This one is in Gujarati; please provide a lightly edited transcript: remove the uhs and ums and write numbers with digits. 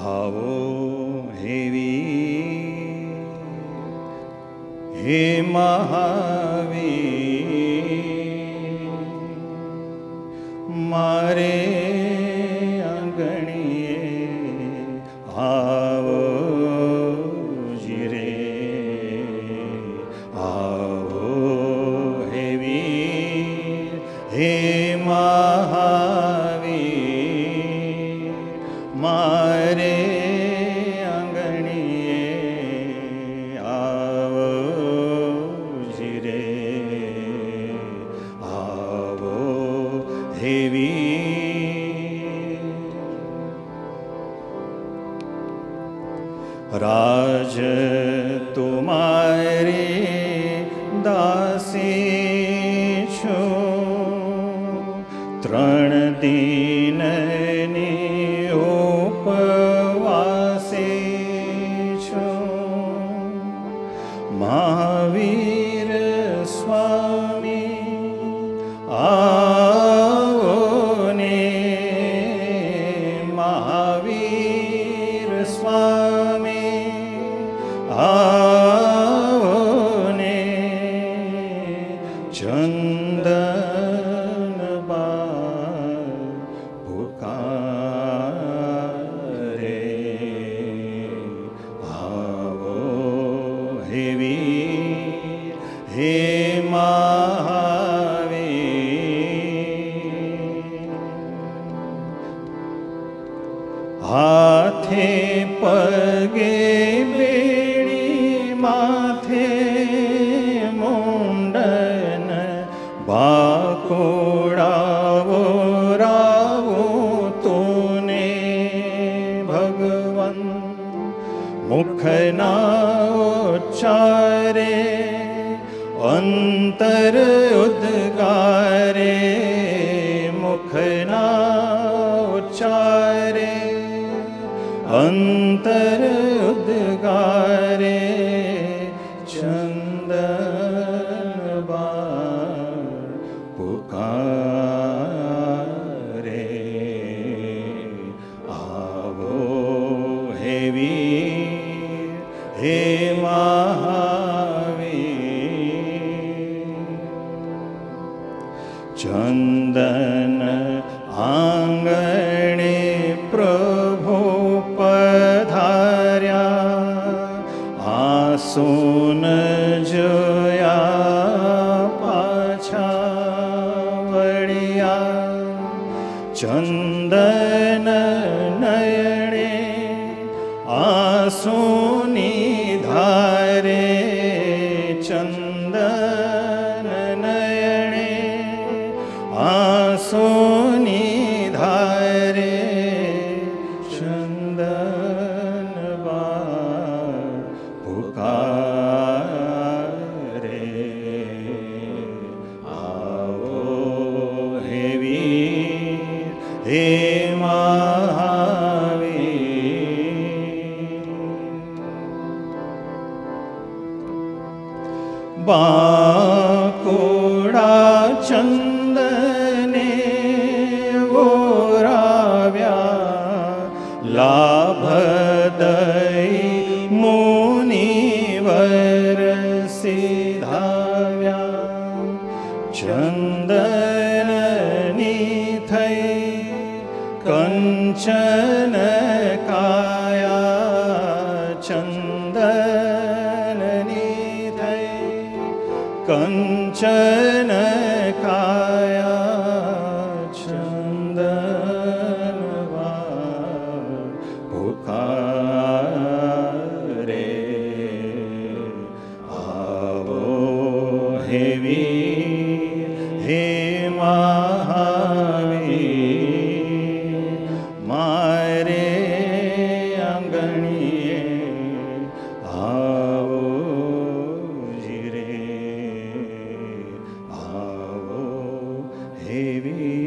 આવો હેવી હે મહાવીર, મારે આંગણીએ આવો જીરે, આવો હેવી હે મહાવીર, મારે આંગણીએ આવો જીરે, આવો હેવી. રાજ તુમારી દાસી છું, 3 દિનની ઉપવાસી છું. મહાવીર સ્વામી આવો ને, મહાવીર સ્વામી આવો ને, ચંદન બાર પુકારે, આવો હેવી હે મહાવીર. હાથે પગે બેડી, માથે મુંડન, બાકોડાવો રાવો તુને ભગવન. મુખના ઉચ્ચારે અંતર ઉદ્ગારે, મુખના ઉચ્ચારે અંતર ઉદ્ગારે, ચંદન બાર પુકારે, આવો હેવી હે મહાવીર. ચંદન આંગણે પ્રભુ પધાર્યા, આસુન જોયા પાછા વળ્યા. ચંદન નયણે આસુની ધારે, ચંદન નયણે આસુની ધારે, ચંદન બાર પુકારે, આવો હેવી હે મહાવીર. બાકોડા ચંદને ઓરાવ્યા, લાભ દઈ મુનિવર સીધાવ્યા. ચંદનની થઈ કંચન કાયા, ચંદનની થઈ કંચન કાયા, ચંદન બાર પુકારે, આવો હેવી હે મહાવીર, મારે આંગણીએ આવો જીરે, આવો હેવી